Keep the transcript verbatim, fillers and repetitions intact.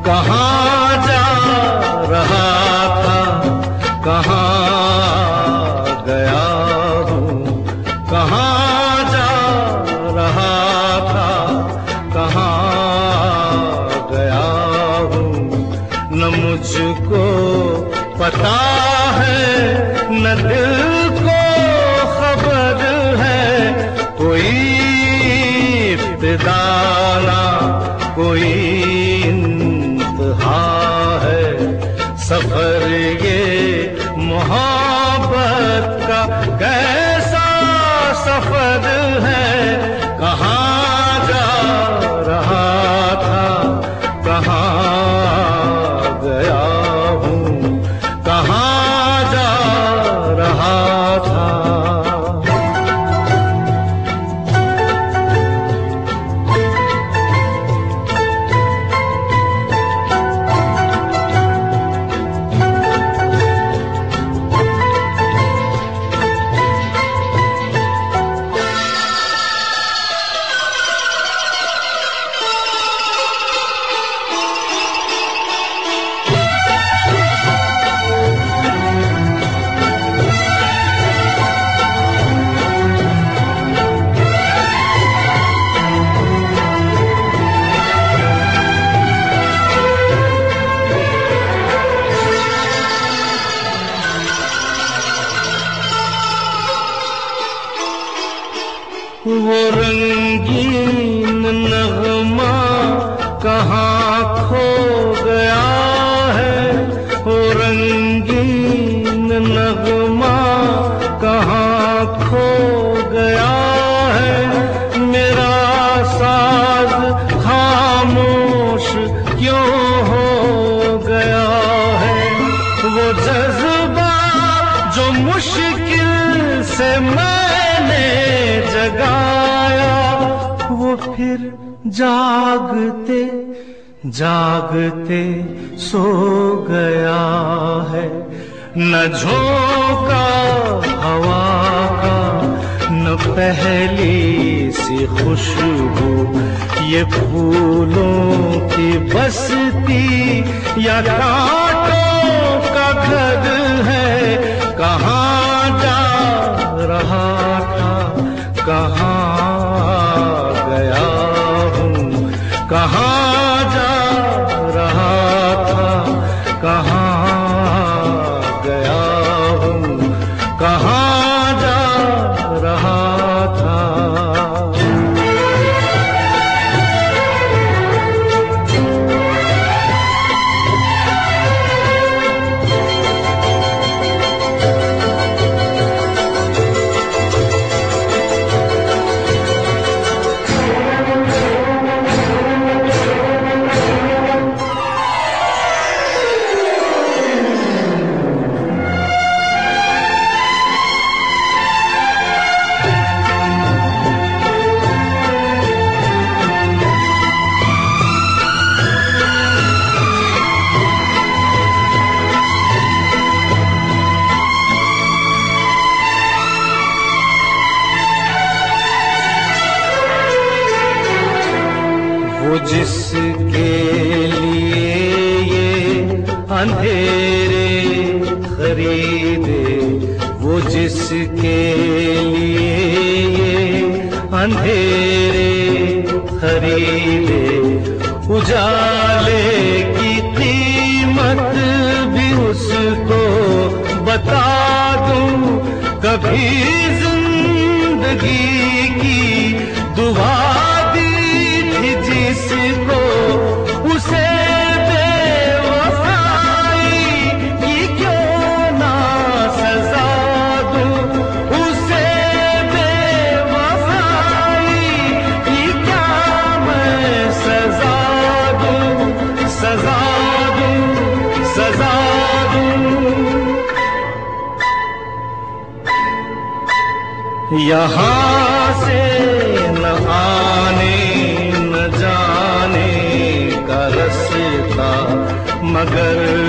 कहाँ जा रहा था, कहाँ गया हूँ, कहाँ जा रहा था, कहाँ गया हूँ, न मुझको पता है न दिल को खबर है, कोई इब्तिदा ना कोई इंतहा है, सफर ये मोहब्बत का कैसा सफर है, कहाँ जा रहा था, कहाँ गया हूँ, कहाँ जा रहा था। वो रंगीन नगमा कहाँ खो गया है, वो रंगीन नगमा कहाँ खो गया है, मेरा साज खामोश क्यों हो गया है, वो जज्बा जो मुश्किल से मैंने जगाया, वो फिर जागते जागते सो गया है, न झोंका हवा का न पहली सी खुशबू, ये फूलों की बस्ती या कांटों का घर है, कहाँ जा रहा था, कहाँ गया हूँ, कहाँ जा रहा था, कहाँ गया हूँ, कहाँ जा रहा था। वो जिसके लिए ये अंधेरे खरीदे, वो जिसके लिए ये अंधेरे खरीदे, उजाले की कीमत भी उसको बता दूं, कभी जिंदगी की दुआ जिसको उसे बेवफाई की क्यों ना सजा दूं, उसे बेवफाई की क्या मैं सजा दूं, सजा दूं, सजा दूं। यहाँ से न आने जाने का रास्ता, मगर